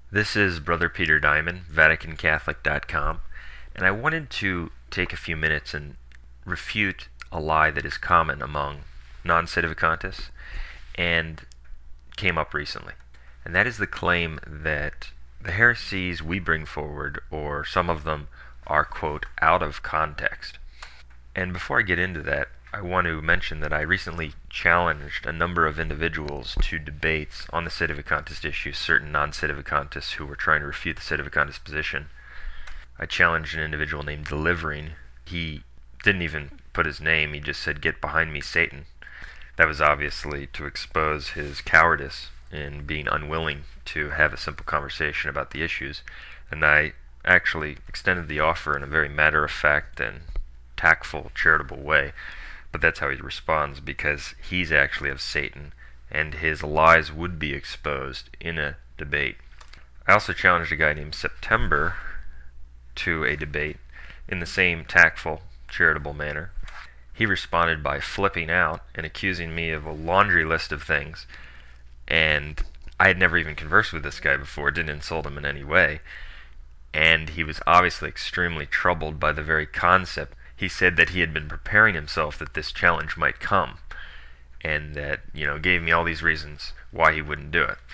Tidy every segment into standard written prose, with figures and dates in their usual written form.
This is Brother Peter Diamond, VaticanCatholic.com, and I wanted to take a few minutes and refute a lie that is common among non-sedevacantists and came up recently. And that is the claim that the heresies we bring forward, or some of them, are, quote, out of context. And before I get into that, I want to mention that I recently challenged a number of individuals to debates on the sedevacantist issue, certain non-sedevacantists who were trying to refute the sedevacantist position. I challenged an individual named Delivering. He didn't even put his name, he just said, "Get behind me, Satan." That was obviously to expose his cowardice in being unwilling to have a simple conversation about the issues. And I actually extended the offer in a very matter-of-fact and tactful, charitable way. But that's how he responds, because he's actually of Satan, and his lies would be exposed in a debate. I also challenged a guy named September to a debate in the same tactful, charitable manner. He responded by flipping out and accusing me of a laundry list of things, and I had never even conversed with this guy before, didn't insult him in any way, and he was obviously extremely troubled by the very concept. He said that he had been preparing himself that this challenge might come, and that, gave me all these reasons why he wouldn't do it.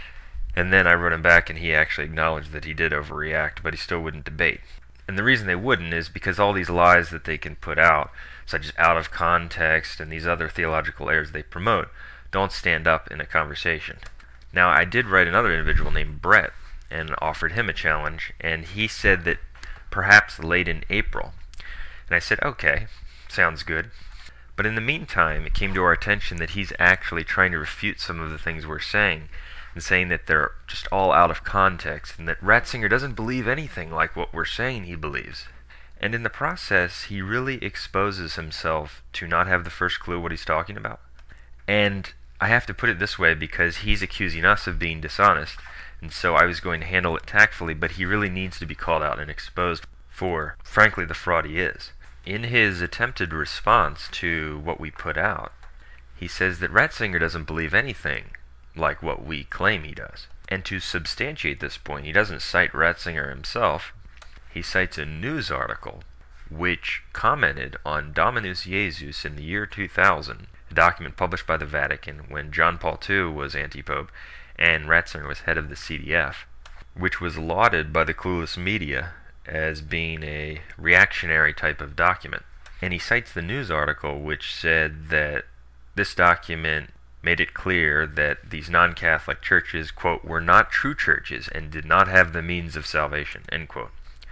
And then I wrote him back, and he actually acknowledged that he did overreact, but he still wouldn't debate. And the reason they wouldn't is because all these lies that they can put out, such as out of context and these other theological errors they promote, don't stand up in a conversation. Now, I did write another individual named Brett and offered him a challenge, and he said that perhaps late in April. And I said, okay, sounds good. But in the meantime, it came to our attention that he's actually trying to refute some of the things we're saying, and saying that they're just all out of context, and that Ratzinger doesn't believe anything like what we're saying he believes. And in the process, he really exposes himself to not have the first clue what he's talking about. And I have to put it this way because he's accusing us of being dishonest, and so I was going to handle it tactfully, but he really needs to be called out and exposed for, frankly, the fraud he is. In his attempted response to what we put out, he says that Ratzinger doesn't believe anything like what we claim he does. And to substantiate this point, he doesn't cite Ratzinger himself. He cites a news article which commented on Dominus Jesus in the year 2000, a document published by the Vatican when John Paul II was anti-pope and Ratzinger was head of the CDF, which was lauded by the clueless media as being a reactionary type of document. And he cites the news article which said that this document made it clear that these non-Catholic churches, quote, were not true churches and did not have the means of salvation, end quote.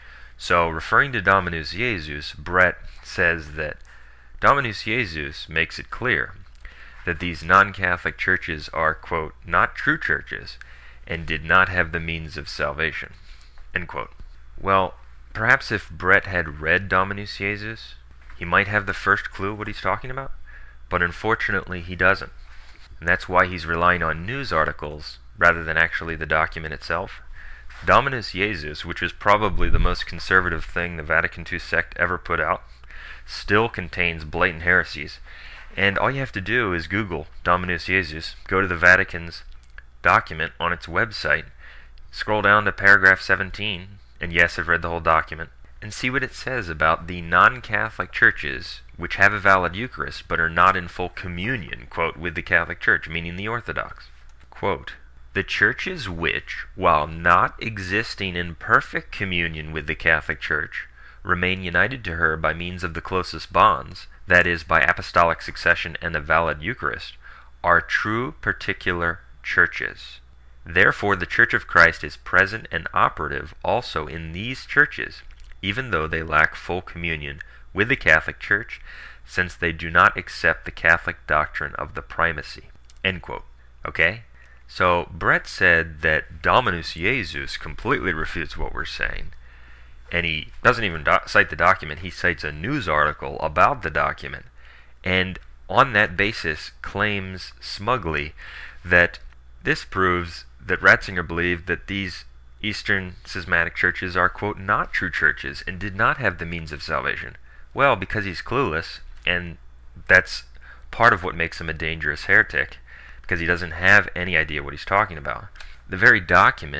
So, referring to Dominus Jesus, Brett says that Dominus Jesus makes it clear that these non-Catholic churches are, quote, not true churches and did not have the means of salvation, end quote. Well, perhaps if Brett had read Dominus Jesus, he might have the first clue what he's talking about, but unfortunately he doesn't. And that's why he's relying on news articles rather than actually the document itself. Dominus Jesus, which is probably the most conservative thing the Vatican II sect ever put out, still contains blatant heresies. And all you have to do is Google Dominus Jesus, go to the Vatican's document on its website, scroll down to paragraph 17, and yes, I've read the whole document, and see what it says about the non-Catholic churches which have a valid Eucharist but are not in full communion, quote, with the Catholic Church, meaning the Orthodox. Quote, "The churches which, while not existing in perfect communion with the Catholic Church, remain united to her by means of the closest bonds, that is, by apostolic succession and a valid Eucharist, are true particular churches. Therefore, the Church of Christ is present and operative also in these churches, even though they lack full communion with the Catholic Church, since they do not accept the Catholic doctrine of the primacy." End quote. Okay? So, Brett said that Dominus Jesus completely refutes what we're saying, and he doesn't even cite the document, he cites a news article about the document, and on that basis claims smugly that this proves that Ratzinger believed that these Eastern schismatic churches are, quote, not true churches and did not have the means of salvation. Well, because he's clueless, and that's part of what makes him a dangerous heretic, because he doesn't have any idea what he's talking about. The very document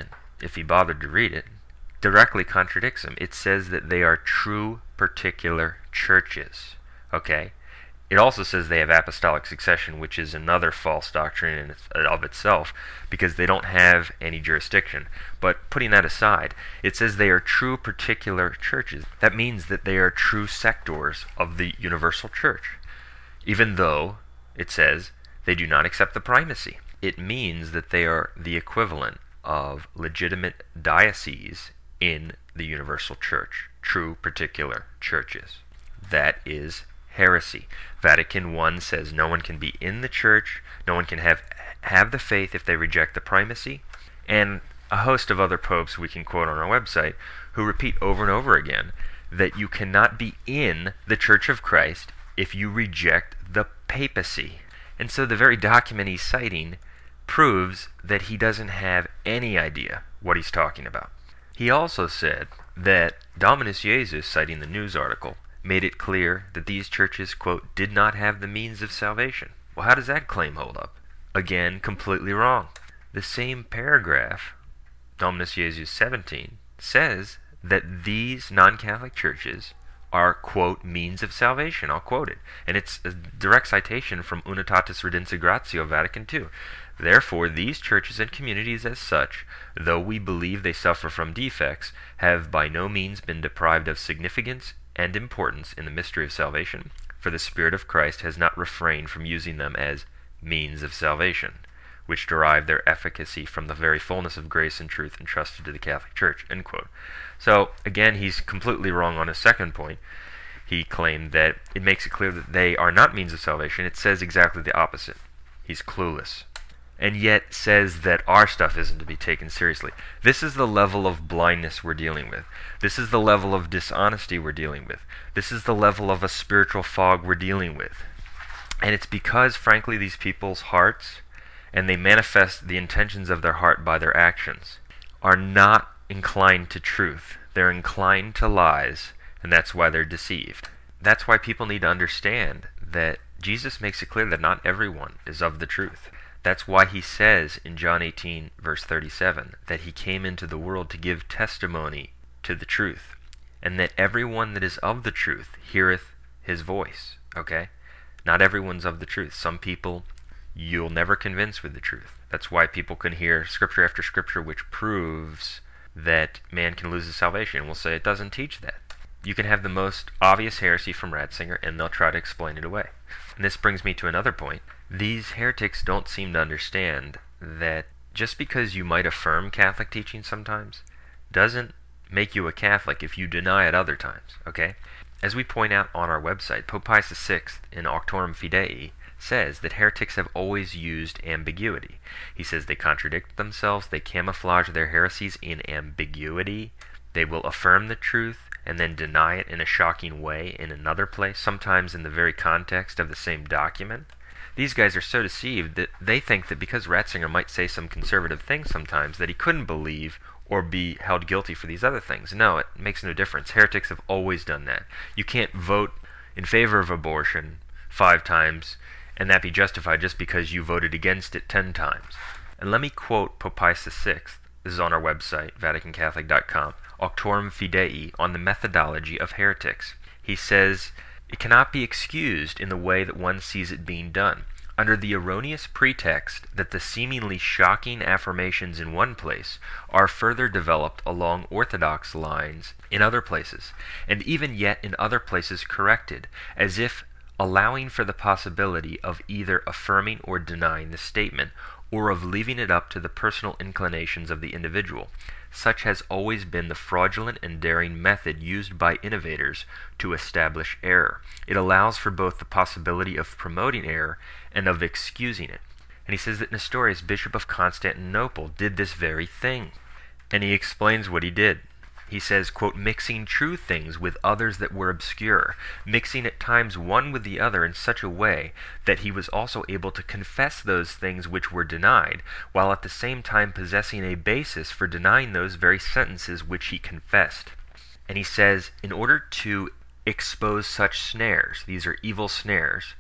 if he bothered to read it, directly contradicts him. It says that they are true particular churches. Okay? It also says they have apostolic succession, which is another false doctrine of itself, because they don't have any jurisdiction. But putting that aside, it says they are true particular churches. That means that they are true sectors of the universal church, even though it says they do not accept the primacy. It means that they are the equivalent of legitimate dioceses in the universal church, true particular churches. That is heresy. Vatican I says no one can be in the church, no one can have the faith if they reject the primacy, and a host of other popes we can quote on our website who repeat over and over again that you cannot be in the Church of Christ if you reject the papacy. And so the very document he's citing proves that he doesn't have any idea what he's talking about. He also said that Dominus Jesus, citing the news article, made it clear that these churches, quote, did not have the means of salvation. Well, how does that claim hold up? Again, completely wrong. The same paragraph, Dominus Jesus 17, says that these non-Catholic churches are, quote, means of salvation. I'll quote it. And it's a direct citation from Unitatis Redemptio Vatican II. Therefore, these churches and communities as such, though we believe they suffer from defects, have by no means been deprived of significance and importance in the mystery of salvation, for the Spirit of Christ has not refrained from using them as means of salvation, which derive their efficacy from the very fullness of grace and truth entrusted to the Catholic Church, end quote. So, again, he's completely wrong on his second point. He claimed that it makes it clear that they are not means of salvation. It says exactly the opposite. He's clueless. And yet says that our stuff isn't to be taken seriously. This is the level of blindness we're dealing with. This is the level of dishonesty we're dealing with. This is the level of a spiritual fog we're dealing with. And it's because, frankly, these people's hearts, and they manifest the intentions of their heart by their actions, are not inclined to truth. They're inclined to lies, and that's why they're deceived. That's why people need to understand that Jesus makes it clear that not everyone is of the truth. That's why he says in John 18, verse 37, that he came into the world to give testimony to the truth, and that everyone that is of the truth heareth his voice. Okay? Not everyone's of the truth. Some people you'll never convince with the truth. That's why people can hear scripture after scripture which proves that man can lose his salvation, and will say it doesn't teach that. You can have the most obvious heresy from Ratzinger, and they'll try to explain it away. And this brings me to another point. These heretics don't seem to understand that just because you might affirm Catholic teaching sometimes doesn't make you a Catholic if you deny it other times, okay? As we point out on our website, Pope Pius VI in Auctorem Fidei says that heretics have always used ambiguity. He says they contradict themselves, they camouflage their heresies in ambiguity, they will affirm the truth and then deny it in a shocking way in another place, sometimes in the very context of the same document. These guys are so deceived that they think that because Ratzinger might say some conservative things sometimes, that he couldn't believe or be held guilty for these other things. No, it makes no difference. Heretics have always done that. You can't vote in favor of abortion 5 times and that be justified just because you voted against it 10 times. And let me quote Pope Pius VI. This is on our website, VaticanCatholic.com, Auctorem Fidei, on the methodology of heretics. He says, "It cannot be excused in the way that one sees it being done, under the erroneous pretext that the seemingly shocking affirmations in one place are further developed along orthodox lines in other places, and even yet in other places corrected, as if allowing for the possibility of either affirming or denying the statement, or of leaving it up to the personal inclinations of the individual. Such has always been the fraudulent and daring method used by innovators to establish error. It allows for both the possibility of promoting error and of excusing it." And he says that Nestorius, Bishop of Constantinople, did this very thing. And he explains what he did. He says, quote, "mixing true things with others that were obscure, mixing at times one with the other in such a way that he was also able to confess those things which were denied, while at the same time possessing a basis for denying those very sentences which he confessed." And he says, in order to expose such snares, these are evil snares,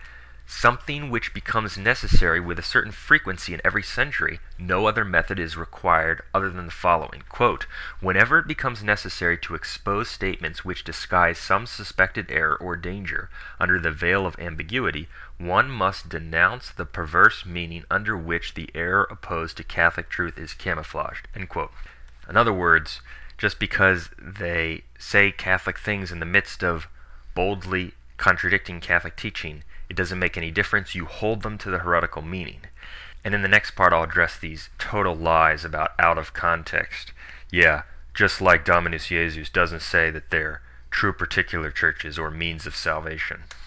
something which becomes necessary with a certain frequency in every century, no other method is required other than the following. Quote, whenever it becomes necessary to expose statements which disguise some suspected error or danger under the veil of ambiguity, one must denounce the perverse meaning under which the error opposed to Catholic truth is camouflaged. End quote. In other words, just because they say Catholic things in the midst of boldly contradicting Catholic teaching, it doesn't make any difference. You hold them to the heretical meaning. And in the next part, I'll address these total lies about out of context. Yeah, just like Dominus Jesus doesn't say that they're true particular churches or means of salvation.